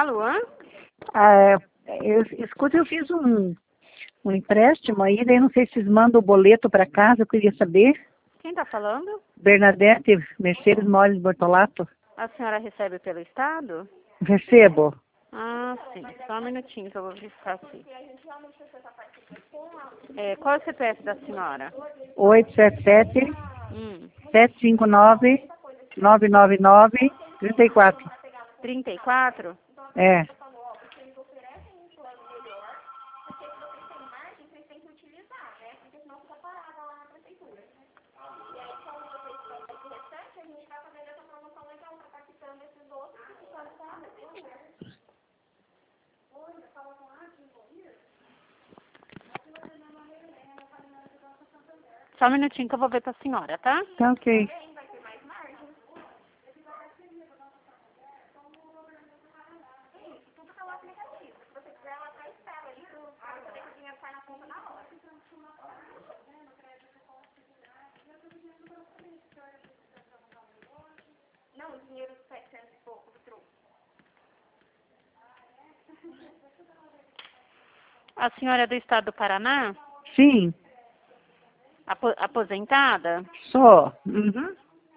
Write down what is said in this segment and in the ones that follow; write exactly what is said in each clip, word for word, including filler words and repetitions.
Alô? Ah, eu, escuta, eu fiz um, um empréstimo aí, daí não sei se vocês mandam o boleto para casa, eu queria saber. Quem está falando? Bernadette Mercedes Moles Bortolato. A senhora recebe pelo Estado? Recebo. Ah, sim. Só um minutinho que eu vou verificar aqui. É, qual é o C P F da senhora? oito sete sete, Hum, sete cinco nove, nove nove nove, três quatro. trinta e quatro? É. Só um minutinho que eu vou ver pra senhora, tá? Tá ok. Não, o dinheiro de setecentos e pouco do truque. A senhora é do estado do Paraná? Sim, Apo- aposentada? sou. Uhum.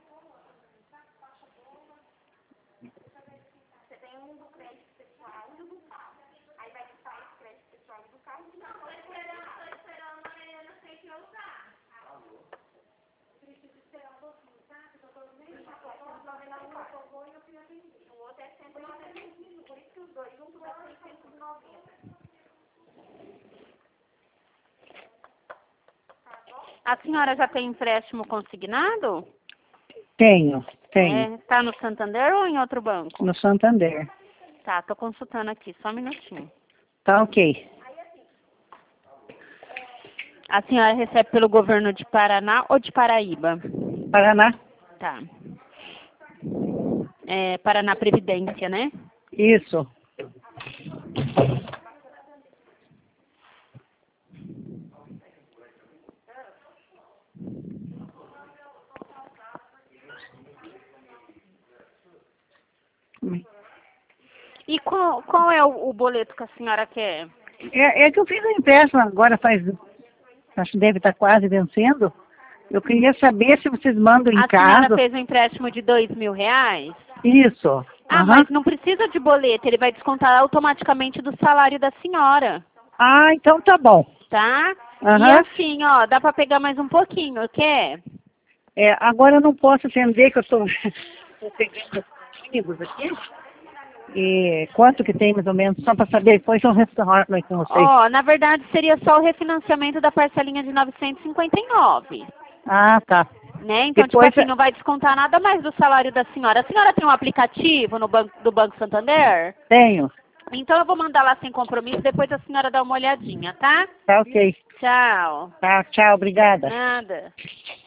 A senhora já tem empréstimo consignado? Tenho, tenho. É, tá no Santander ou em outro banco? No Santander. Tá, tô consultando aqui, só um minutinho. Tá ok. A senhora recebe pelo governo de Paraná ou de Paraíba? Paraná? Tá. É, Paraná Previdência, né? Isso. E qual, qual é o, o boleto que a senhora quer? É, é que eu fiz um empréstimo agora faz, acho que deve estar quase vencendo. Eu queria saber se vocês mandam em A senhora casa. fez um empréstimo de dois mil reais? Isso. Ah, Aham. mas não precisa de boleto, ele vai descontar automaticamente do salário da senhora, Ah, então tá bom. tá? E Aham. assim, ó, dá pra pegar mais um pouquinho, quer? É, agora eu não posso atender, que eu estou pegando ônibus aqui. E quanto que tem mais ou menos? Só para saber, depois eu retorno aí com vocês. Ó, na verdade seria só o refinanciamento da parcelinha de novecentos e cinquenta e nove, Ah, tá. né? Então, Depois, tipo assim, não vai descontar nada mais do salário da senhora. A senhora tem um aplicativo no banco, do Banco Santander? tenho. Então eu vou mandar lá sem compromisso, depois a senhora dá uma olhadinha, tá? Tá ok. Tchau. Tá, tchau, obrigada. Nada.